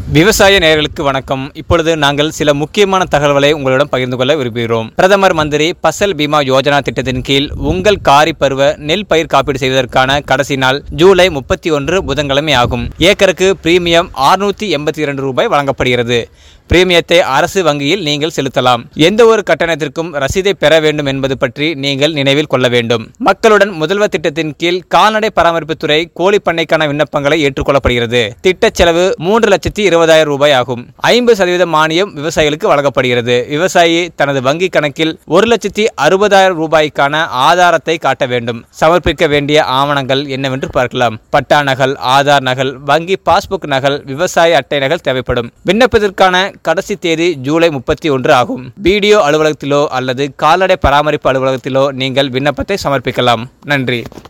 விவசாய நேயர்களுக்கு வணக்கம். இப்பொழுது நாங்கள் சில முக்கியமான தகவல்களை உங்களிடம் பகிர்ந்து கொள்ள விரும்புகிறோம். பிரதமர் மந்திரி பசல் பீமா யோஜனா திட்டத்தின் கீழ் உங்கள் காரி பருவ நெல் பயிர் காப்பீடு செய்வதற்கான கடைசி நாள் ஜூலை 31 புதன்கிழமை ஆகும். ஏக்கருக்கு பிரீமியம் ரூபாய் 682 வழங்கப்படுகிறது. பிரீமியத்தை அரசு வங்கியில் நீங்கள் செலுத்தலாம். எந்த ஒரு கட்டணத்திற்கும் ரசீதை பெற வேண்டும் என்பது பற்றி நீங்கள் நினைவில் கொள்ள வேண்டும். மக்களுடன் முதல்வர் திட்டத்தின் கீழ் கால்நடை பராமரிப்புத்துறை கோழி பண்ணைக்கான விண்ணப்பங்களை ஏற்றுக்கொள்ளப்படுகிறது. திட்ட செலவு 3,20,000 ரூபாய் ஆகும். 50% மானியம் விவசாயிகளுக்கு வழங்கப்படுகிறது. விவசாயி தனது வங்கி கணக்கில் 1,60,000 ரூபாய்க்கான ஆதாரத்தை காட்ட வேண்டும். சமர்ப்பிக்க வேண்டிய ஆவணங்கள் என்னவென்று பார்க்கலாம். பட்டா நகல், ஆதார் நகல், வங்கி பாஸ்புக் நகல், விவசாய அட்டை நகல் தேவைப்படும். விண்ணப்பத்திற்கான கடைசி தேதி ஜூலை 31 ஆகும். பிடிஓ அலுவலகத்திலோ அல்லது கால்நடை பராமரிப்பு அலுவலகத்திலோ நீங்கள் விண்ணப்பத்தை சமர்ப்பிக்கலாம். நன்றி.